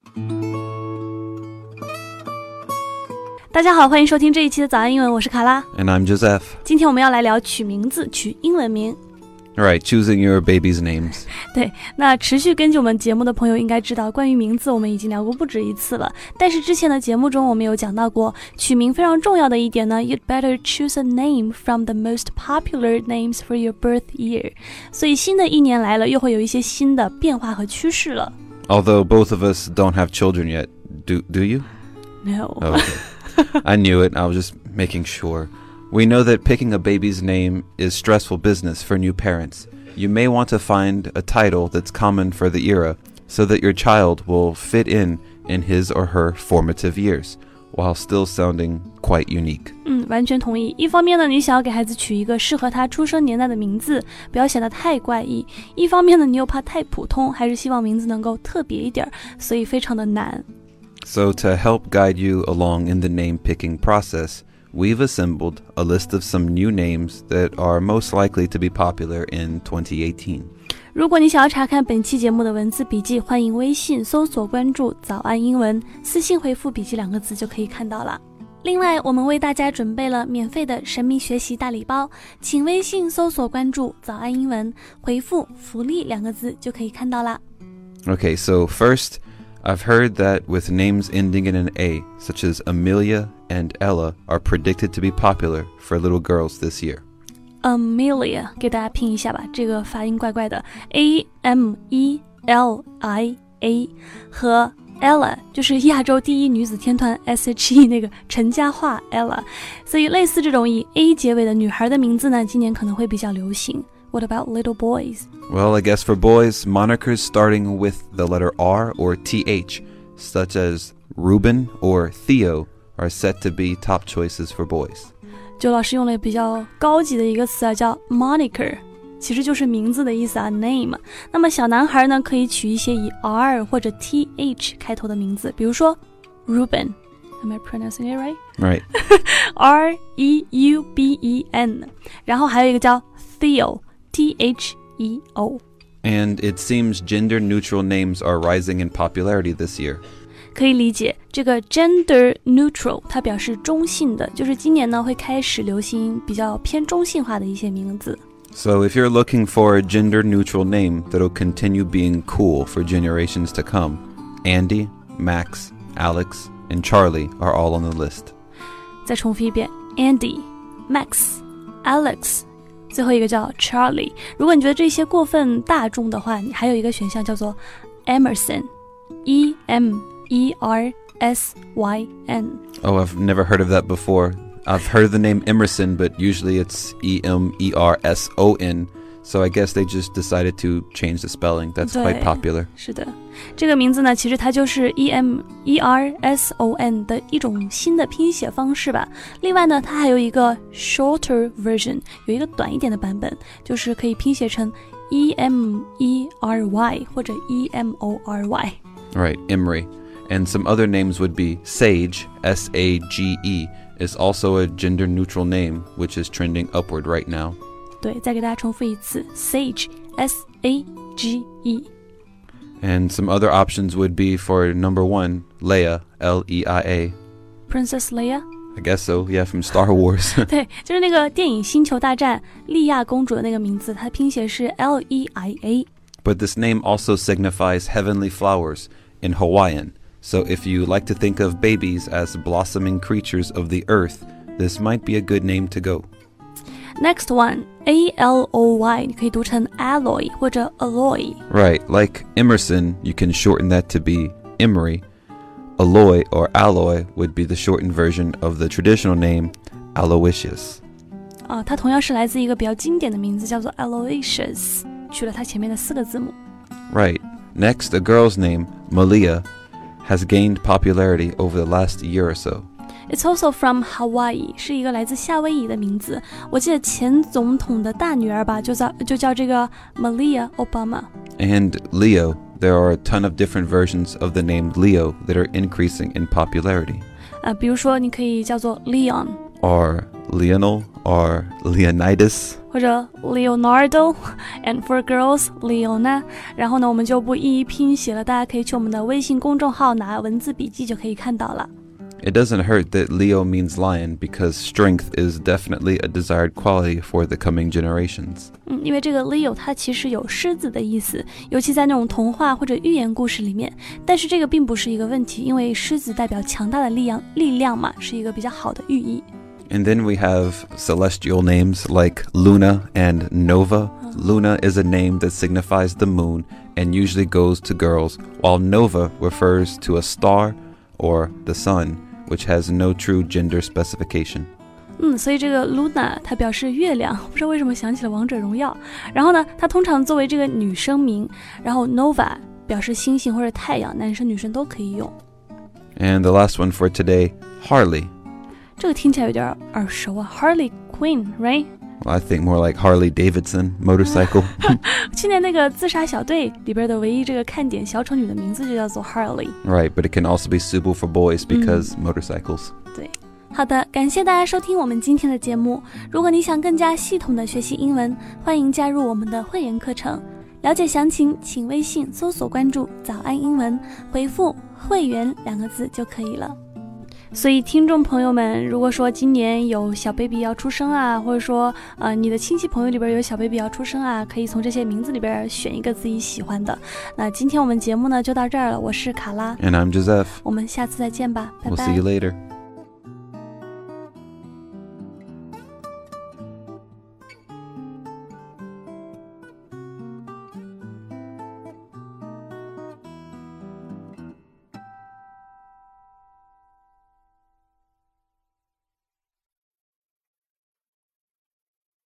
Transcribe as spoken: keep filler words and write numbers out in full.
大家好，欢迎收听这一期的早安英文，我是卡拉。 And I'm Joseph. 今天我们要来聊取名字，取英文名。 Right, choosing your baby's names. 对，那持续跟进我们节目的朋友应该知道，关于名字我们已经聊过不止一次了，但是之前的节目中我们有讲到过，取名非常重要的一点呢， You'd better choose a name from the most popular names for your birth year. 所以新的一年来了，又会有一些新的变化和趋势了。 Although both of us don't have children yet. Do, do you? No. Oh, okay. I knew it. I was just making sure. We know that picking a baby's name is stressful business for new parents. You may want to find a title that's common for the era so that your child will fit in in his or her formative years, while still sounding quite unique. 嗯，完全同意。一方面呢，你想要给孩子取一个适合他出生年代的名字，不要显得太怪异；一方面呢，你又怕太普通，还是希望名字能够特别一点，所以非常的难。 So to help guide you along in the name-picking process, we've assembled a list of some new names that are most likely to be popular in twenty eighteen. 如果你想要查看本期节目的文字笔记，欢迎微信搜索关注早安英文，私信回复笔记两个字就可以看到了。另外，我们为大家准备了免费的神秘学习大礼包，请微信搜索关注早安英文，回复福利两个字就可以看到了。 Okay, so first, I've heard that with names ending in an A, such as Amelia and Ella, are predicted to be popular for little girls this year. Amelia 给大家拼一下吧，这个发音怪怪的 A M E L I A 和 Ella 就是亚洲第一女子天团 S H E 那个陈嘉桦 Ella， 所以类似这种以 A 结尾的女孩的名字呢，今年可能会比较流行。 What about little boys? Well, I guess for boys, monikers starting with the letter R or T H, such as Ruben or Theo, are set to be top choices for boys. 周老师用了比较高级的一个词啊，叫 moniker， 其实就是名字的意思啊 name。 那么小男孩呢，可以取一些以 R 或者 T H 开头的名字，比如说 Ruben. Am I pronouncing it right? Right. R E U B E N. 然后还有一个叫 Theo, T H E O. And it seems gender-neutral names are rising in popularity this year. 可以理解，这个 gender neutral 它表示中性的，就是今年呢会开始流行比较偏中性化的一些名字。 So if you're looking for a gender-neutral name that'll continue being cool for generations to come, Andy, Max, Alex, and Charlie are all on the list. 再重复一遍 Andy, Max, Alex， 最后一个叫 Charlie。 如果你觉得这些过分大众的话，你还有一个选项叫做 Emerson, E M E R S Y N. Oh, I've never heard of that before. I've heard the name Emerson, but usually it's E M E R S O N. So I guess they just decided to change the spelling. That's quite popular. 是的，这个名字呢，其实它就是 E M E R S O N 的一种新的拼写方式吧。另外呢，它还有一个 shorter version， 有一个短一点的版本，就是可以拼写成 E M E R Y 或者 E M O R Y. Right, Emery.And some other names would be Sage, S A G E, is also a gender-neutral name, which is trending upward right now. 对，再给大家重复一次 Sage, S A G E. And some other options would be for number one, Leia, L E I A. Princess Leia? I guess so, yeah, from Star Wars. 对，就是那个电影《星球大战》莉亚公主的那个名字，它拼写是 L E I A. But this name also signifies heavenly flowers in Hawaiian.So if you like to think of babies as blossoming creatures of the earth, this might be a good name to go. Next one, A L O Y, 你可以读成 alloy 或者 alloy. Right, like Emerson, you can shorten that to be Emery. Alloy or alloy would be the shortened version of the traditional name Aloysius. 啊，它同样是来自一个比较经典的名字，叫做 Aloysius, 取了它前面的四个字母。 Right, next a girl's name, Malia,has gained popularity over the last year or so. It's also from Hawaii, 是一个来自夏威夷的名字。我记得前总统的大女儿吧，就叫就叫这个 Malia Obama. And Leo, there are a ton of different versions of the name Leo that are increasing in popularity. 呃，比如说你可以叫做 Leon, or Lionel or Leonidas. 或者 Leonardo and for girls Leona. 然后呢我们就不一一拼写了，大家可以去我们的微信公众号拿文字笔记就可以看到了。 It doesn't hurt that Leo means lion because strength is definitely a desired quality for the coming generations. 嗯，因为这个 Leo 它其实有狮子的意思，尤其在那种童话或者寓言故事里面。但是这个并不是一个问题，因为狮子代表强大的力量，力量嘛，是一个比较好的寓意。 And then we have celestial names like Luna and Nova. Luna is a name that signifies the moon and usually goes to girls, while Nova refers to a star or the sun, which has no true gender specification. 嗯，所以这个 Luna 它表示月亮，不知道为什么想起了王者荣耀。然后呢，它通常作为这个女生名，然后 Nova 表示星星或者太阳，男生女生都可以用。 And the last one for today, Harley. 这个听起来有点耳熟啊 ，Harley Quinn, right? Well, I think more like Harley Davidson motorcycle. 去年那个自杀小队里边的唯一这个看点小丑女的名字就叫做 Harley. Right, but it can also be suitable for boys because motorcycles. 对。好的，感谢大家收听我们今天的节目。如果你想更加系统的学习英文，欢迎加入我们的会员课程。了解详情，请微信搜索关注早安英文，回复会员两个字就可以了。所以听众朋友们，如果说今年有小 baby 要出生啊，或者说呃你的亲戚朋友里边有小 baby 要出生啊，可以从这些名字里边选一个自己喜欢的。那今天我们节目呢就到这儿了，我是卡拉 And I'm Joseph. 我们下次再见吧，拜拜。 We'll see you later.